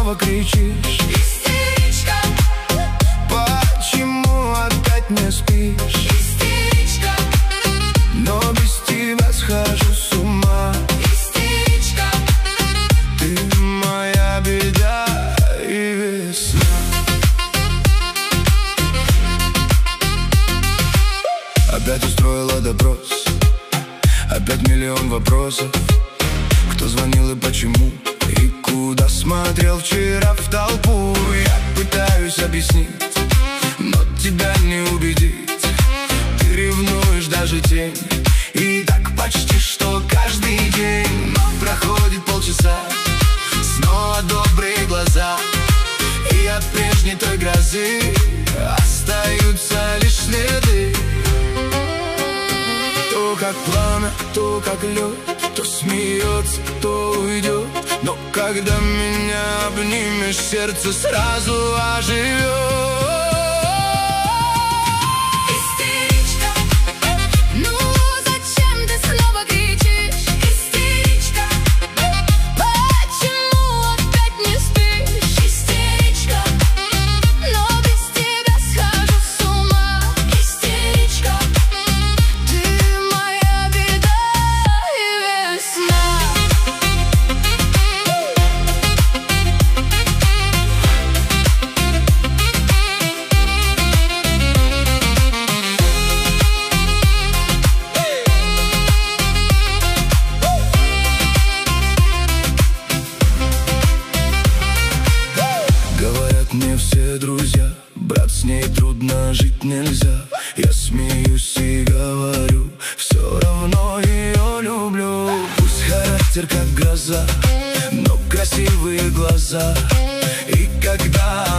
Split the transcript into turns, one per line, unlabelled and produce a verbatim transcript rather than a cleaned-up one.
снова кричишь?
Истеричка.
Почему опять не спишь?
Истеричка.
Но без тебя схожу с ума.
Истеричка.
Ты моя беда и весна. Опять устроила допрос, опять миллион вопросов. Кто звонил и почему, и куда смотрел вчера в толпу. Я пытаюсь объяснить, но тебя не убедить. Ты ревнуешь даже тень, и так почти что каждый день. Но проходит полчаса, снова добрые глаза, и от прежней той грозы остаются лишь следы. То как пламя, то как лед, то смеется, то уйдет. Но когда меня обнимешь, сердце сразу оживет.
Истеричка. Ну зачем ты снова кричишь? Истеричка. Почему опять не спишь? Истеричка. Но без тебя схожу с ума. Истеричка. Ты моя беда и весна.
Говорят мне все друзья, брат, с ней трудно жить нельзя. Я смеюсь и говорю, все равно ее люблю. Пусть характер как гроза, но красивые глаза. И когда